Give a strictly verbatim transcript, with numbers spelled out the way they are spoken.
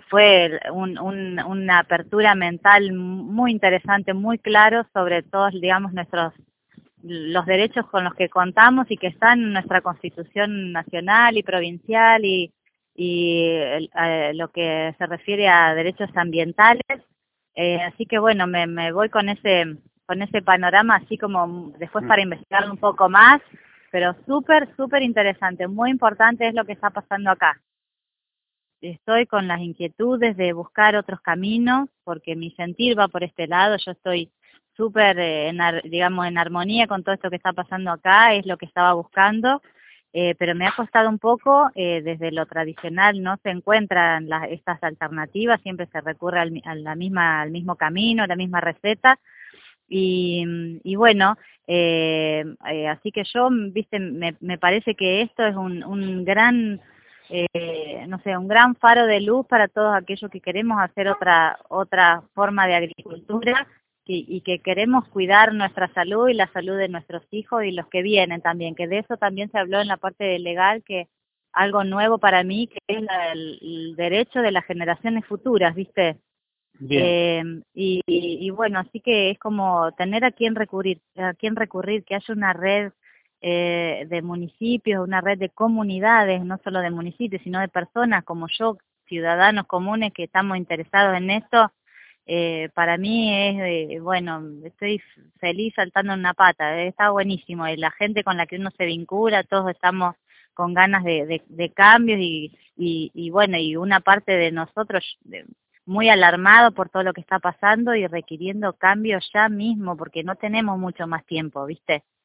fue un, un, una apertura mental muy interesante, muy claro sobre todos, digamos, nuestros los derechos con los que contamos y que están en nuestra Constitución nacional y provincial y, y eh, lo que se refiere a derechos ambientales. Eh, así que bueno, me, me voy con ese con ese panorama así como después para investigar un poco más, pero súper, súper interesante, muy importante es lo que está pasando acá. Estoy con las inquietudes de buscar otros caminos, porque mi sentir va por este lado, yo estoy súper, eh, en ar- digamos, en armonía con todo esto que está pasando acá, es lo que estaba buscando, eh, pero me ha costado un poco, eh, desde lo tradicional no se encuentran las, estas alternativas, siempre se recurre al, mi- a la misma, al mismo camino, a la misma receta, y, y bueno, eh, eh, así que yo, viste, me, me parece que esto es un, un gran, eh, no sé, un gran faro de luz para todos aquellos que queremos hacer otra, otra forma de agricultura y, y que queremos cuidar nuestra salud y la salud de nuestros hijos y los que vienen también, que de eso también se habló en la parte legal, que algo nuevo para mí, que es la- el, el derecho de las generaciones futuras, ¿viste? Bien, Eh, y, y, y bueno, así que es como tener a quién recurrir, a quién recurrir, que haya una red eh, de municipios, una red de comunidades, no solo de municipios, sino de personas como yo, ciudadanos comunes que estamos interesados en esto. Eh, para mí es, eh, bueno, estoy feliz saltando en una pata, eh, está buenísimo, y la gente con la que uno se vincula, todos estamos con ganas de, de, de cambios y, y, y bueno, y una parte de nosotros de- muy alarmado por todo lo que está pasando y requiriendo cambios ya mismo, porque no tenemos mucho más tiempo, ¿viste?